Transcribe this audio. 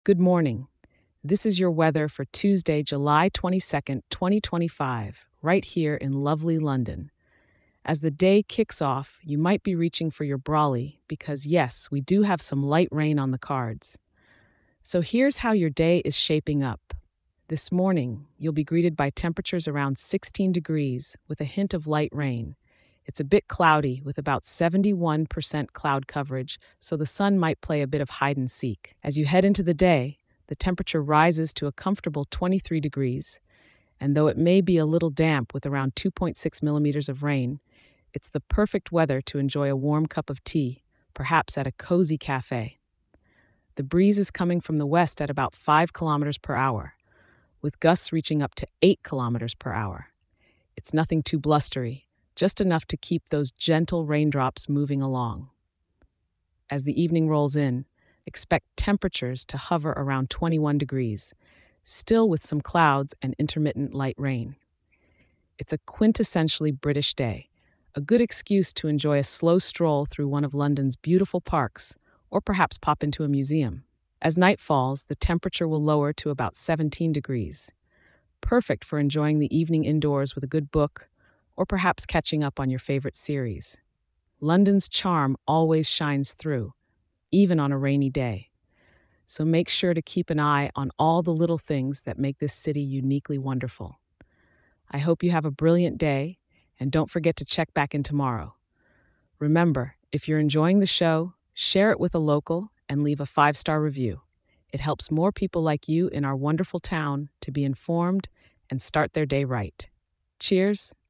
Good morning. This is your weather for Tuesday, July 22nd, 2025, right here in lovely London. As the day kicks off, you might be reaching for your brolly because, yes, we do have some light rain on the cards. So here's how your day is shaping up. This morning, you'll be greeted by temperatures around 16 degrees with a hint of light rain. It's a bit cloudy with about 71% cloud coverage, so the sun might play a bit of hide and seek. As you head into the day, the temperature rises to a comfortable 23 degrees, and though it may be a little damp with around 2.6 millimeters of rain, it's the perfect weather to enjoy a warm cup of tea, perhaps at a cozy cafe. The breeze is coming from the west at about 5 kilometers per hour, with gusts reaching up to 8 kilometers per hour. It's nothing too blustery, just enough to keep those gentle raindrops moving along. As the evening rolls in, expect temperatures to hover around 21 degrees, still with some clouds and intermittent light rain. It's a quintessentially British day, a good excuse to enjoy a slow stroll through one of London's beautiful parks, or perhaps pop into a museum. As night falls, the temperature will lower to about 17 degrees, perfect for enjoying the evening indoors with a good book, or perhaps catching up on your favorite series. London's charm always shines through, even on a rainy day. So make sure to keep an eye on all the little things that make this city uniquely wonderful. I hope you have a brilliant day, and don't forget to check back in tomorrow. Remember, if you're enjoying the show, share it with a local and leave a 5-star review. It helps more people like you in our wonderful town to be informed and start their day right. Cheers.